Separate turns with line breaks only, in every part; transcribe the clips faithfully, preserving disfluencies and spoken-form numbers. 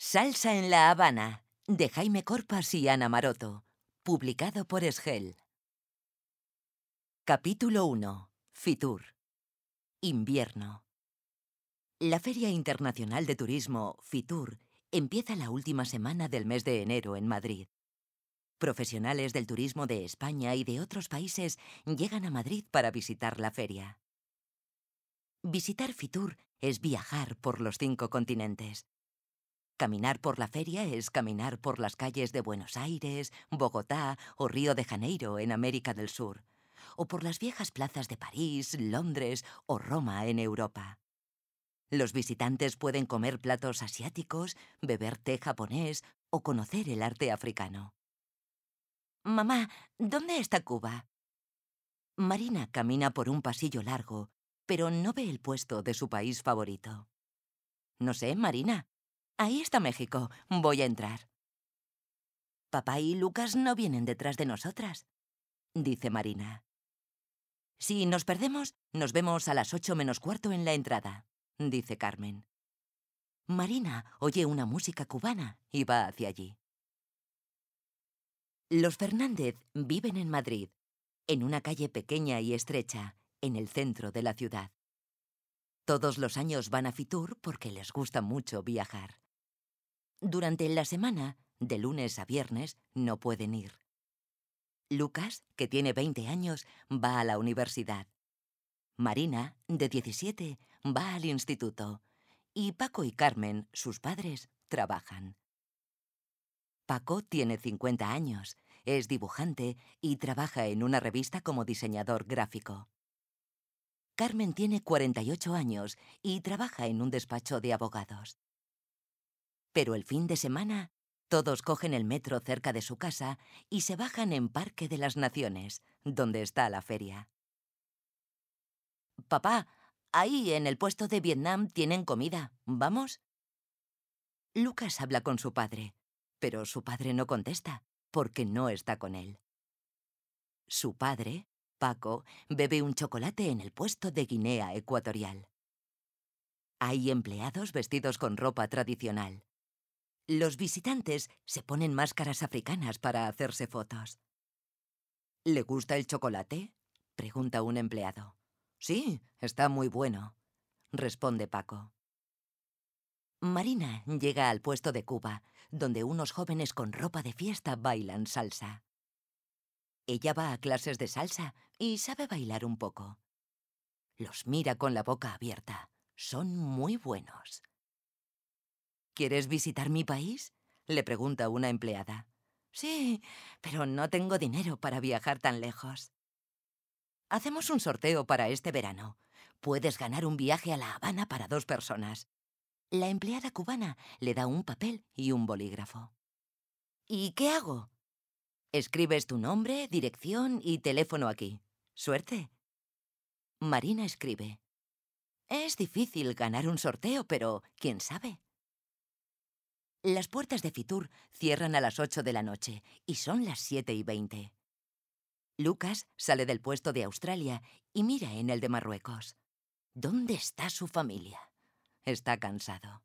Salsa en La Habana, de Jaime Corpas y Ana Maroto, publicado por Esgel. Capítulo uno. Fitur. Invierno. La Feria Internacional de Turismo, Fitur, empieza la última semana del mes de enero en Madrid. Profesionales del turismo de España y de otros países llegan a Madrid para visitar la feria. Visitar Fitur es viajar por los cinco continentes. Caminar por la feria es caminar por las calles de Buenos Aires, Bogotá o Río de Janeiro en América del Sur, o por las viejas plazas de París, Londres o Roma en Europa. Los visitantes pueden comer platos asiáticos, beber té japonés o conocer el arte africano. Mamá, ¿dónde está Cuba? Marina camina por un pasillo largo, pero no ve el puesto de su país favorito. No sé, Marina. Ahí está México. Voy a entrar. Papá y Lucas no vienen detrás de nosotras, dice Marina. Si nos perdemos, nos vemos a las ocho menos cuarto en la entrada, dice Carmen. Marina oye una música cubana y va hacia allí. Los Fernández viven en Madrid, en una calle pequeña y estrecha, en el centro de la ciudad. Todos los años van a Fitur porque les gusta mucho viajar. Durante la semana, de lunes a viernes, no pueden ir. Lucas, que tiene veinte años, va a la universidad. Marina, de diecisiete, va al instituto. Y Paco y Carmen, sus padres, trabajan. Paco tiene cincuenta años, es dibujante y trabaja en una revista como diseñador gráfico. Carmen tiene cuarenta y ocho años y trabaja en un despacho de abogados. Pero el fin de semana, todos cogen el metro cerca de su casa y se bajan en Parque de las Naciones, donde está la feria. Papá, ahí en el puesto de Vietnam tienen comida. ¿Vamos? Lucas habla con su padre, pero su padre no contesta, porque no está con él. Su padre, Paco, bebe un chocolate en el puesto de Guinea Ecuatorial. Hay empleados vestidos con ropa tradicional. Los visitantes se ponen máscaras africanas para hacerse fotos. ¿Le gusta el chocolate?, pregunta un empleado. Sí, está muy bueno, responde Paco. Marina llega al puesto de Cuba, donde unos jóvenes con ropa de fiesta bailan salsa. Ella va a clases de salsa y sabe bailar un poco. Los mira con la boca abierta. Son muy buenos. ¿Quieres visitar mi país?, le pregunta una empleada. Sí, pero no tengo dinero para viajar tan lejos. Hacemos un sorteo para este verano. Puedes ganar un viaje a La Habana para dos personas. La empleada cubana le da un papel y un bolígrafo. ¿Y qué hago? Escribes tu nombre, dirección y teléfono aquí. ¡Suerte! Marina escribe. Es difícil ganar un sorteo, pero ¿quién sabe? Las puertas de Fitur cierran a las ocho de la noche y son las siete y veinte. Lucas sale del puesto de Australia y mira en el de Marruecos. ¿Dónde está su familia? Está cansado.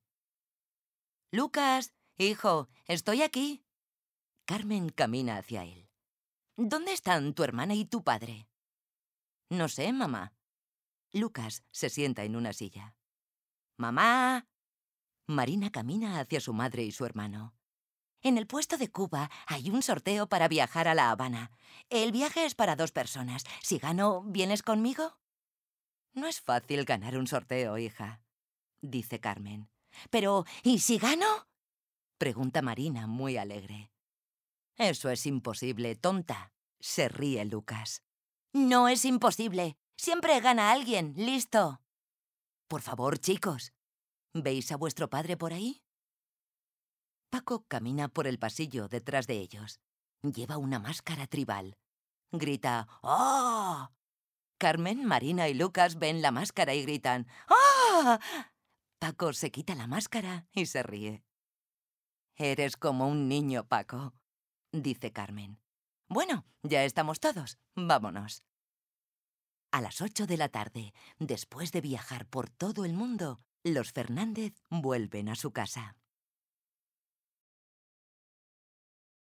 Lucas, hijo, estoy aquí. Carmen camina hacia él. ¿Dónde están tu hermana y tu padre? No sé, mamá. Lucas se sienta en una silla. ¡Mamá! Marina camina hacia su madre y su hermano. En el puesto de Cuba hay un sorteo para viajar a La Habana. El viaje es para dos personas. Si gano, ¿vienes conmigo? No es fácil ganar un sorteo, hija, dice Carmen. Pero, ¿y si gano?, pregunta Marina, muy alegre. Eso es imposible, tonta, se ríe Lucas. No es imposible. Siempre gana alguien. ¡Listo! Por favor, chicos. ¿Veis a vuestro padre por ahí? Paco camina por el pasillo detrás de ellos. Lleva una máscara tribal. Grita ¡Oh! Carmen, Marina y Lucas ven la máscara y gritan ¡Oh! Paco se quita la máscara y se ríe. Eres como un niño, Paco, dice Carmen. Bueno, ya estamos todos. Vámonos. A las ocho de la tarde, después de viajar por todo el mundo, los Fernández vuelven a su casa.